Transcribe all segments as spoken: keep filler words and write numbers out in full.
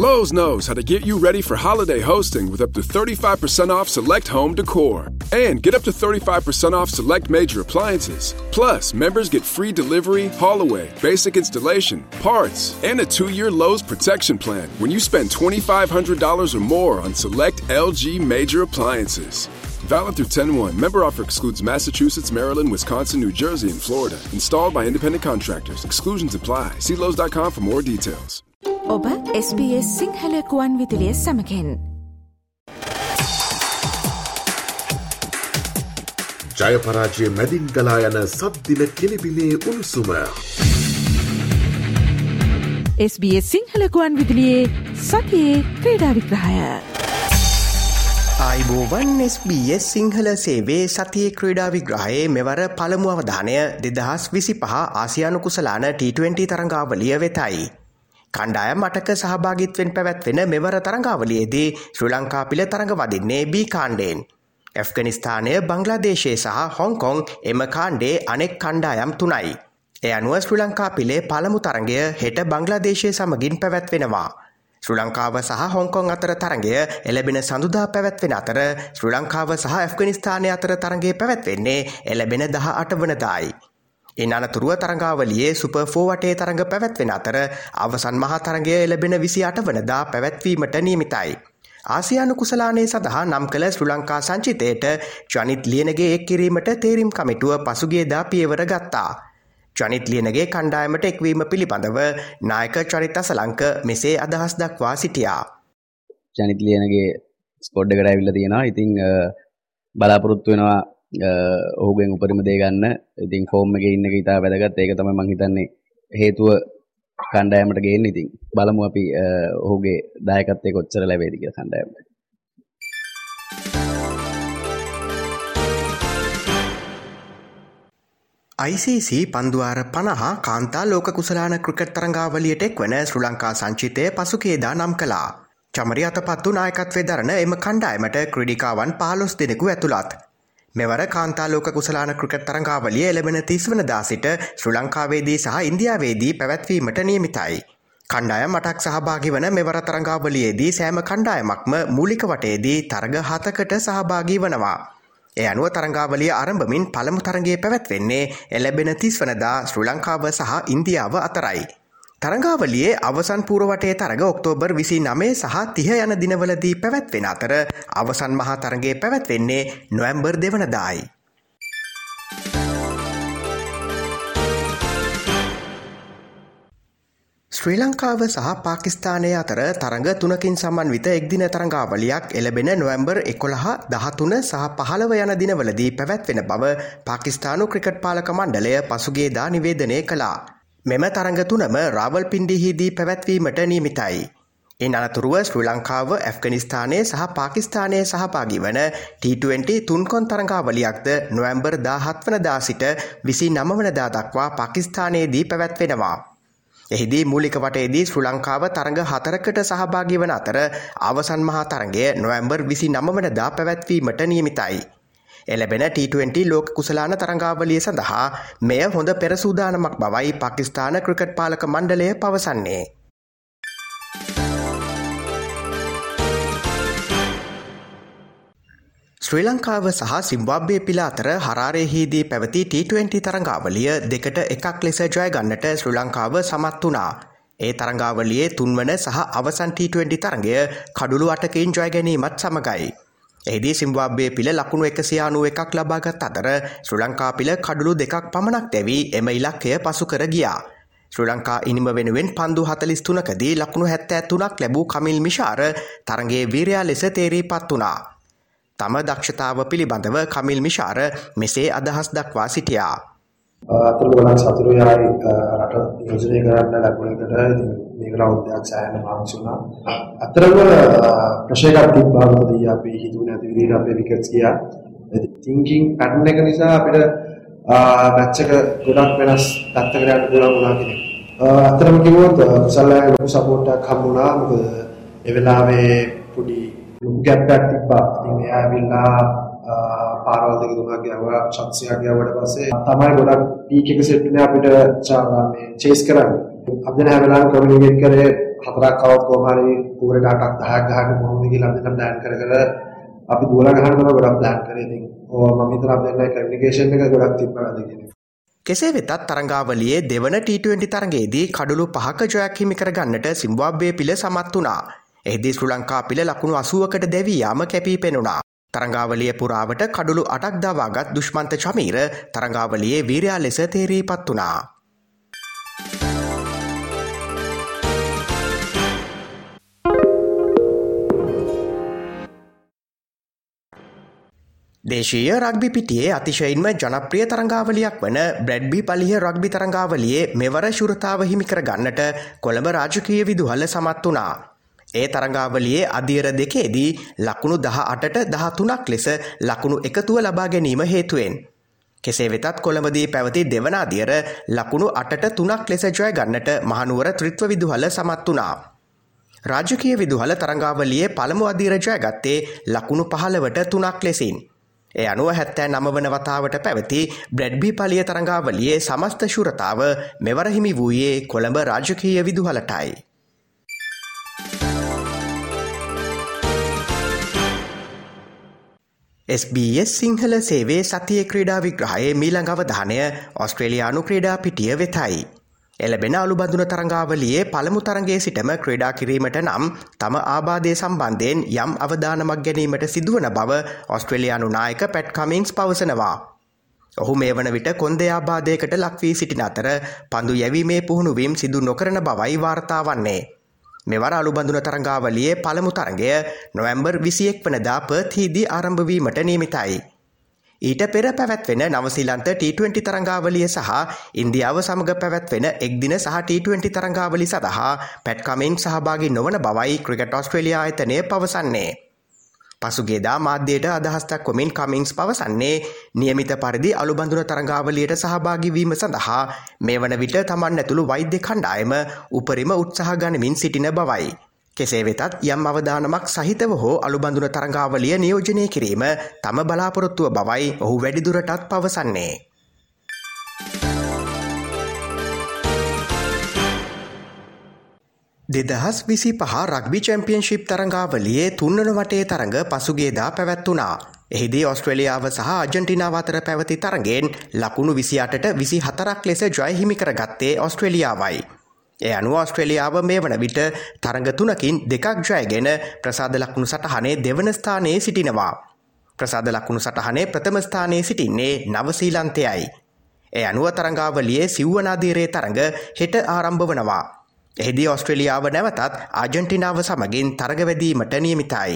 Lowe's knows how to get you ready for holiday hosting with up to thirty-five percent off select home decor. And get up to thirty-five percent off select major appliances. Plus, members get free delivery, haul away, basic installation, parts, and a two-year Lowe's protection plan when you spend twenty-five hundred dollars or more on select L G major appliances. Valid through ten one. Member offer excludes Massachusetts, Maryland, Wisconsin, New Jersey, and Florida. Installed by independent contractors. Exclusions apply. See Lowe's dot com for more details. ඔබ S B S Sinhala කුවන් විදුලිය සමගින් ජය පරාජය මැදින් ගලා යන සද්දින කෙලිබිලේ උණුසුම S B S Sinhala කුවන් විදුලියේ සතියේ ක්‍රීඩා විග්‍රහය ආයිබෝවන් S B S සිංහල සේවේ සතියේ ක්‍රීඩා විග්‍රහයේ මෙවර පළමු අවධානය දෙදහස් විසිපහ ආසියානු කුසලාන T twenty තරඟාවලිය වෙතයි. කණ්ඩායම් අටක සහභාගීත්වයෙන් පැවැත්වෙන මෙවර තරඟාවලියේදී ශ්‍රී ලංකා පිළ තරඟ වදින්නේ B කාණ්ඩයෙන්. ඇෆ්ගනිස්තානය, බංග්ලාදේශය සහ හොංකොං එම කාණ්ඩේ අනෙක් කණ්ඩායම් තුනයි. ඒ අනුව ශ්‍රී ලංකා පිළේ පළමු තරඟය හෙට බංග්ලාදේශය සමගින් පැවැත්වෙනවා. ශ්‍රී ලංකාව සහ හොංකොං අතර තරඟය එළබෙන සඳුදා පැවැත්වෙන අතර ශ්‍රී ලංකාව සහ ඇෆ්ගනිස්තානය අතර තරඟය පැවැත්වෙන්නේ එළබෙන දහ අට වනදායි. ඉන් අනතුරුව තරඟාවලියේ සුපර් ෆෝර් වටේ තරඟ පැවැත්වෙන අතර අවසන් මහා තරඟය එළබෙන විසි අට වනදා පැවැත්වීමට නියමිතයි. ආසියානු කුසලානයේ සඳහා නම් කළ ශ්‍රී ලංකා සංචිතයට ජනිත් ලියනගේ එක් කිරීමට තේරීම් කමිටුව පසුගියදා පියවර ගත්තා. ජනිත් ලියනගේ කණ්ඩායමට එක්වීම පිළිබඳව නායක චරිත අසලංක මෙසේ අදහස් දක්වා සිටියා. ජනිත් ලියනගේ ස්කොඩ් එකට ඇවිල්ලා තියෙනවා. ඉතින් බලාපොරොත්තු වෙනවා ඔහුගෙන් උපරිම දේ ගන්න. ඉතින් ෆෝම් එකේ ඉන්න එක ඉතා වැදගත්. ඒක තමයි මම හිතන්නේ හේතුව කණ්ඩායමට ගේන්න. ඉතින් බලමු අපි ඔහුගේ දායකත්වයේ කොච්චර ලැබෙයිද කියලා කණ්ඩායමට. I C C පන්දුවාර පනහ කාන්තා ලෝක කුසලාන ක්‍රිකට් තරඟාවලියට එක්වන ශ්‍රී ලංකා සංචිතය පසුගියදා නම් කළා. චමරි අතපත්තු නායකත්වයේ දරන එම කණ්ඩායමට ක්‍රීඩිකාවන් පහළොස් දෙනෙකු ඇතුළත්. මෙවර කාන්තා ලෝක කුසලාන ක්‍රිකට් තරඟාවලිය එළබෙන තිස් වනදා සිට ශ්‍රී ලංකාවේදී සහ ඉන්දියාවේදී පැවැත්වීමට නියමිතයි. කණ්ඩායම් අටක් සහභාගී වන මෙවර තරඟාවලියේදී සෑම කණ්ඩායමක්ම මූලික වටයේදී තරග හතකට සහභාගී වනවා. ඒ අනුව තරඟාවලිය ආරම්භමින් පළමු තරගයේ පැවැත්වෙන්නේ එළබෙන තිස් වනදා ශ්‍රී ලංකාව සහ ඉන්දියාව අතරයි. තරඟාවලියේ අවසන් පූර්ව වටයේ තරග ඔක්තෝබර් විසි නවය සහ තිහ යන දිනවලදී පැවැත්වෙන අතර අවසන් මහා තරගයේ පැවැත්වෙන්නේ නොවැම්බර් දෙවනදායි. ශ්‍රී ලංකාව සහ පාකිස්තානය අතර තරඟ තුනකින් සමන්විත එක්දින තරඟාවලියක් එළබෙන නොවැම්බර් එකොළහ, දහතුන සහ පහළව යන දිනවලදී පැවැත්වෙන බව පාකිස්තානු ක්‍රිකට් පාලක මණ්ඩලය පසුගියදා නිවේදනය කළා. මෙම තරඟ තුනම රාවල්පින්ඩිහිදී පැවැත්වීමට නියමිතයි. ඉන් අනතුරුව ශ්‍රී ලංකාව, ඇෆ්ගනිස්තානය සහ පාකිස්තානය සහභාගී වන T twenty තුන්කොන් තරඟාවලියක්ද නොවැම්බර් දාහත් වනදා සිට විසි නව වනදා දක්වා පාකිස්තානයේදී පැවැත්වෙනවා. එහිදී මූලික වටයේදී ශ්‍රී ලංකාව තරඟ හතරකට සහභාගී වන අතර අවසන් මහා තරඟය නොවැම්බර් විසි නව වනදා පැවැත්වීමට නියමිතයි. එළබෙන T twenty ලෝක කුසලාන තරඟාවලිය සඳහා මෙය හොඳ පෙරසූදානමක් බවයි පාකිස්තාන ක්‍රිකට් පාලක මණ්ඩලය පවසන්නේ. ශ්‍රී ලංකාව සහ සිම්බාබ්වේ පිළ අතර හරාරේහිදී පැවති T twenty තරඟාවලිය දෙකට එකක් ලෙස ජය ගන්නට ශ්‍රී ලංකාව සමත් වුණා. ඒ තරඟාවලියේ තුන්වන සහ අවසන් T twenty තරඟය කඩුළු අටකින් ජය ගැනීමත් සමගයි. එහිදී සිම්බාබ්වේ පිළ ලකුණු එකසිය අනූ එකක් ලබාගත් අතර ශ්‍රී ලංකා පිළ කඩුළු දෙකක් පමණක් දැවී එම ඉලක්කය පසු කර ගියා. ශ්‍රී ලංකා ඉනිම වෙනුවෙන් පන්දු හතළිස් තුනකදී ලකුණු හැත්තෑ තුනක් ලැබූ කමිල් මිෂාර තරඟයේ වීරයා ලෙස තේරීපත් වුණා. තම දක්ෂතාව පිළිබඳව කමිල් මිෂාර මෙසේ අදහස් දක්වා සිටියා. අතර ගොඩක් සතුටුයි ආයි රට යෝජනය කරන්න ලැබුණේකට ඉතින් මේක රවුන්ඩයක් සෑහෙන මහන්සි වුණා. අතරම ප්‍රශ්නයක් තිබ්බා මොකද ඊ අපි හිතුවේ නැති විදිහට අපේ විකට්ස් ගියා. තින්කින් පැටර්න් එක නිසා අපිට මැච් එක ගොඩක් වෙනස් පැත්තකට යන්න පුළුවන් වුණා කියන එක. අතරම කිව්වොත් කුසල්ලාගේ ලොකු සපෝට් එකක් හම්බුණා. මොකද ඒ වෙලාවේ පොඩි ලොකු ගැප් එකක් තිබ්බා. ඉතින් එයා ඇවිල්ලා පාරවල් දෙක තුනක් ගියවා ෂොට්ස් එකක් ගියවට පස්සේ තමයි ගොඩක් පීක් එක සෙට් වෙන්නේ අපිට මේ චේස් කරන්න. අපි දැන් හැම වෙලාවෙම කමියුනිකේට් කරේ හතරක් කවුත් කොහොම හරි කුවරට අටක් දහයක් ගහන්න කොහොමද කියලා අපි නම් ප්ලෑන් කර කර අපි දුවලා ගහන්න තමයි ගොඩක් ප්ලෑන් කරේ. ඉතින් ඕවා මම හිතනවා අපි දැන් කමියුනිකේෂන් එක ගොඩක් තිබ්බාද කියන්නේ. කෙසේ වෙතත් තරඟාවලියේ දෙවන ටී ට්වෙන්ටි තරඟයේදී කඩලු පහක ජයක් හිමි කර ගන්නට සිම්බාබ්වේ පිළ සමත් වුණා. එහිදී ශ්‍රී ලංකා පිළ ලකුණු අසූවකට දැවී යාම කැපී පෙනුණා. තරඟාවලිය පුරාවට කඩලු අටක් දවාගත් දුෂ්මන්ත චමීර තරඟාවලියේ වීරයා ලෙස තේරීපත් වුණා. දේශීය රග්බි පිටියේ අතිශයින්ම ජනප්‍රිය තරඟාවලියක් වන බ්‍රැඩ්බි පලිහ රග්බි තරඟාවලියේ මෙවර ශුරතාව හිමි කර ගන්නට කොළඹ රාජකීය විදුහල සමත් වුණා. ඒ තරඟාවලියේ අදියර දෙකේදී ලකුණු දහ අටට දහතුනක් ලෙස ලකුණු එකතුව ලබා ගැනීම හේතුවෙන්. කෙසේ වෙතත් කොළඹදී පැවති දෙවන අදියර ලකුණු අටට තුනක් ලෙස ජය ගන්නට මහනුවර ත්‍රිත්ව විදුහල සමත් වුණා. රාජකීය විදුහල තරඟාවලියේ පළමු අදියර ජයගත්තේ ලකුණු පහළවට තුනක් ලෙසින්. ඒ අනුව හැත්තෑ නම වන වතාවට පැවති බ්‍රැඩ්බි පලිය තරඟාවලියේ සමස්ත ශුරතාව මෙවර හිමි වූයේ කොළඹ රාජකීය විදුහලටයි. එස් බී එස් සිංහල සේවේ සතියේ ක්‍රීඩා විග්‍රහයේ මීළඟ අවධානය ඔස්ට්‍රේලියානු ක්‍රීඩා පිටිය වෙතයි. එළබෙන අලුබඳුන තරඟාවලියේ පළමු තරඟයේ සිටම ක්‍රීඩා කිරීමට නම් තම ආබාධය සම්බන්ධයෙන් යම් අවධානමක් ගැනීමට සිදුවන බව ඔස්ට්‍රේලියානු නායක පැට් කමින්ස් පවසනවා. ඔහු මේ වන විට කොන්දේ ආබාධයකට ලක්වී සිටින අතර පන්දු යැවීමේ පුහුණුවීම් සිදු නොකරන බවයි වාර්තා වන්නේ. මෙවර අලුබඳුන තරඟාවලියේ පළමු තරඟය නොවැම්බර් විසිඑක වනදා පර්ත්හිදී ආරම්භ වීමට නියමිතයි. ඊට පෙර පැවැත්වෙන නවසීලන්ත ටී ට්වෙන්ටි තරඟාවලිය සහ ඉන්දියාව සමග පැවැත්වෙන එක්දින සහ ටී ට්වෙන්ටි තරඟාවලි සඳහා පැට් කමින්ස් සහභාගී නොවන බවයි ක්‍රිකට් ඔස්ට්‍රේලියා ආයතනය පවසන්නේ. පසුගියදා මාධ්‍යයට අදහස් දක්වමින් කමින්ස් පවසන්නේ නියමිත පරිදි අලුබඳුන තරඟාවලියට සහභාගී වීම සඳහා මේ වන විට තමන් ඇතුළු වෛද්‍ය කණ්ඩායම උපරිම උත්සාහ ගනිමින් සිටින බවයි. කෙසේ වෙතත් යම් අවධානමක් සහිතව හෝ අලුබඳුන තරඟාවලිය නියෝජනය කිරීම තම බලාපොරොත්තුව බවයි ඔහු වැඩිදුරටත් පවසන්නේ. දෙදහස් විසිපහ රග්බි චැම්පියන්ෂිප් තරඟාවලියේ තුන්වන වටේ තරඟ පසුගියදා පැවැත්වුණා. එහිදී ඔස්ට්‍රේලියාව සහ අර්ජන්ටිනාව අතර පැවති තරගෙන් ලකුණු විසි අටට විසි හතරක් ලෙස ජය හිමි කරගත්තේ ඔස්ට්‍රේලියාවයි. ඒ අනුව ඔස්ට්‍රේලියාව මේ වන විට තරඟ තුනකින් දෙකක් ජයගෙන ප්‍රසාද ලකුණු සටහනේ දෙවන ස්ථානයේ සිටිනවා. ප්‍රසාද ලකුණු සටහනේ ප්‍රථම ස්ථානයේ සිටින්නේ නවසීලන්තයයි. ඒ අනුව තරඟාවලියේ සිව්වන අදියරේ තරඟ හෙට ආරම්භ වනවා. එහිදී ඔස්ට්‍රේලියාව නැවතත් ආර්ජන්ටිනාව සමගින් තරඟ වැදීමට නියමිතයි.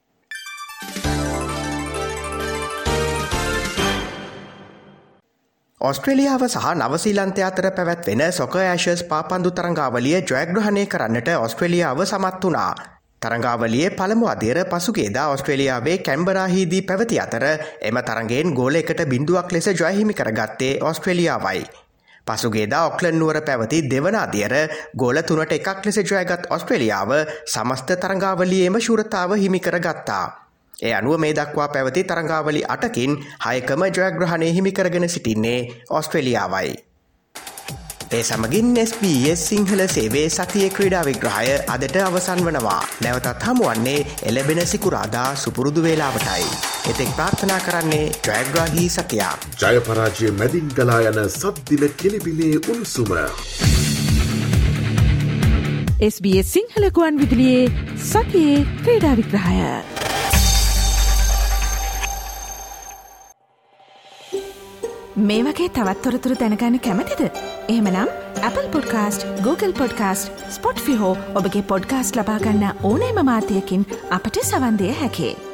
ඔස්ට්‍රේලියාව සහ නවසීලන්තය අතර පැවැත්වෙන සොකර් ඇෂස් පාපන්දු තරඟාවලිය ජයග්‍රහණය කරන්නට ඔස්ට්‍රේලියාව සමත් වුණා. තරඟාවලියේ පළමු අදියර පසුගියදා ඔස්ට්‍රේලියාවේ කැන්බරාහිදී පැවති අතර එම තරඟයෙන් ගෝල එකට බිඳුවක් ලෙස ජය හිමි කරගත්තේ ඔස්ට්‍රේලියාවයි. පසුගියදා ඔක්ලන්ඩ් නුවර පැවති දෙවන අදියර ගෝල තුනට එකක් ලෙස ජයගත් ඔස්ට්‍රේලියාව සමස්ත තරඟාවලියේම ශූරතාව හිමි කරගත්තා. ඒ අනුව මේ දක්වා පැවති තරඟාවලි අටකින් හයකම ජයග්‍රහණය හිමි කරගෙන සිටින්නේ ඔස්ට්‍රේලියාවයි. ඒ සමගින් එස් බී එස් සිංහල සේවේ සතියේ ක්‍රීඩා විග්‍රහය අදට අවසන් වනවා. නැවතත් හමුවන්නේ එළබෙන සිකුරාදා සුපුරුදු වේලාවටයි. එතෙක් ප්‍රාර්ථනා කරන්නේ ජයග්‍රාහී සතියක්. ජය පරාජය මැදින් ගලා යන සද්දින කෙලිබිලේ උණුසුම. එස් බී එස් සිංහල ගුවන් විදුලියේ සතියේ ක්‍රීඩා විග්‍රහය. මේ වගේ තවත් තොරතුරු දැනගන්න කැමතිද? එහෙමනම් Apple Podcast, Google Podcast, Spotify හෝ ඔබගේ පොඩ්කාස්ට් ලබා ගන්න ඕනෑම මාධ්‍යයකින් අපට සවන් දෙය හැකියි.